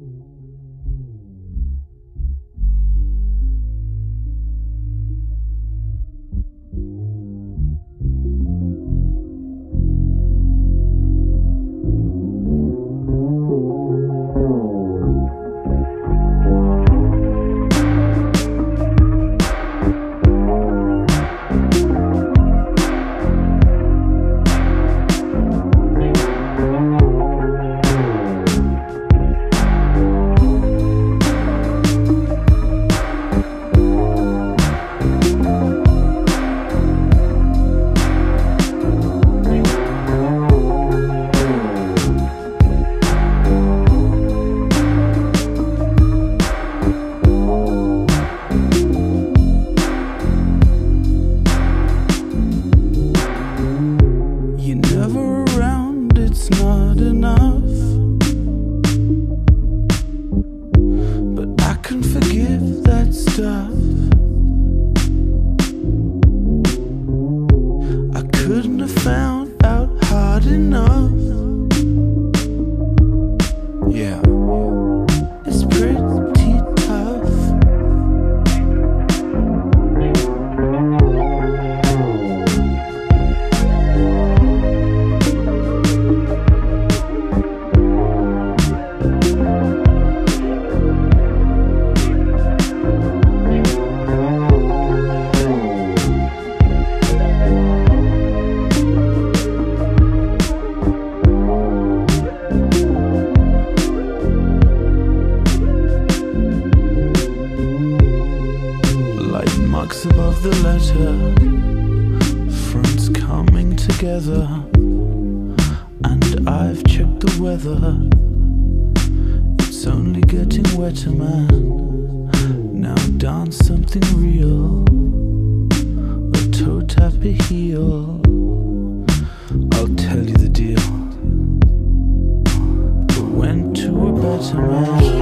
Not enough, but I can forgive that stuff. I couldn't have found out hard enough. Yeah, it's pretty tough. Marks above the letter, fronts coming together, and I've checked the weather. It's only getting wetter, man. Now dance something real, a toe tap, a heel. I'll tell you the deal. We went to a better man.